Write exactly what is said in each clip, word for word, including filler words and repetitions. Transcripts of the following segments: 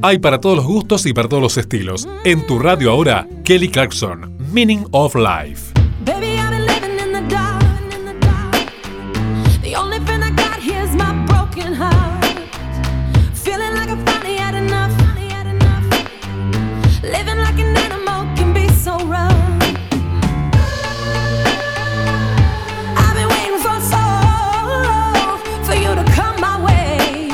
Hay para todos los gustos y para todos los estilos. En tu radio ahora, Kelly Clarkson, Meaning of Life. Baby, I've been living in the dark, in the dark. The only friend I got here is my broken heart. Feeling like I finally had enough, finally had enough. Living like an animal can be so rough. I've been waiting for so long for you to come my way.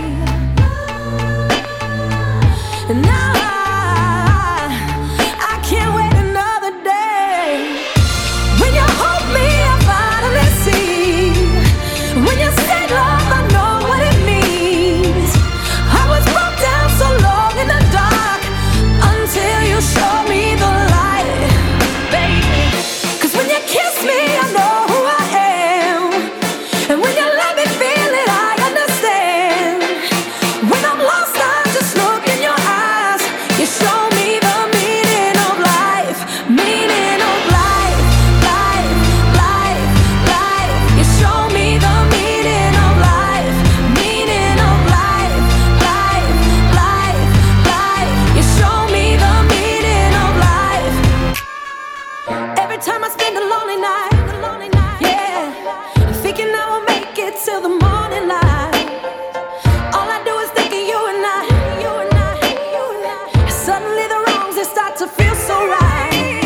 And now I, I can't wait another day. When you hold me, I finally see. When you say love, I know what it means. I was broke down so long in the dark until you showed me the light, baby. 'Cause when you kiss me, I know who I am. And when you let me feel it, I understand. When I'm lost, I just look in your eyes. You show me the meaning of life, meaning of life, life, life, life. You show me the meaning of life, meaning of life, life, life, life. You show me the meaning of life. Every time I spend a lonely night, yeah, thinking I will make it till the morning light. All I do is think of you and I, you and I, you and I. Suddenly the wrongs they start to feel so right.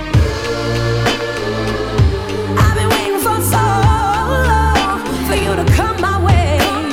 I've been waiting for so long for you to come my way.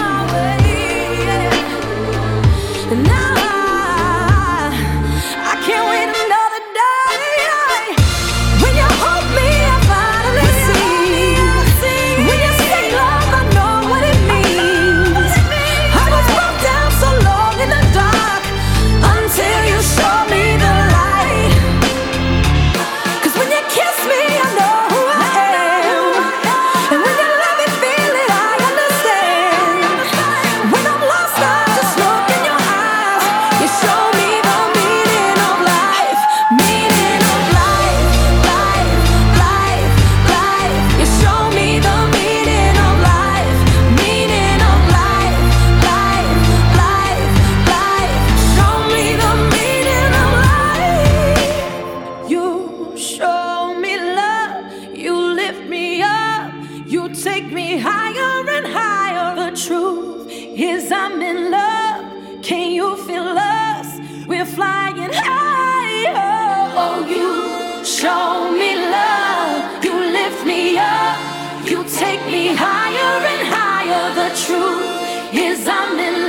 And now I, I can't wait another day. When you hold me, I finally see. When you say love, I know what it means. I was broke down so long in the dark until you showed me the light. 'Cause when you kiss me, I know who I am. And when you let me feel it, I understand. When I'm lost, I just look in your eyes. You show me the meaning of life, meaning of life, life, life, life. You show me the meaning of life, meaning of life, life, life, life. Show me the meaning of life. You show me love, you lift me up, you take me higher and higher. The truth is I'm in love. Can you feel us? We're flying higher. Oh, you show me love, you lift me up, you take me higher and higher. The truth is I'm in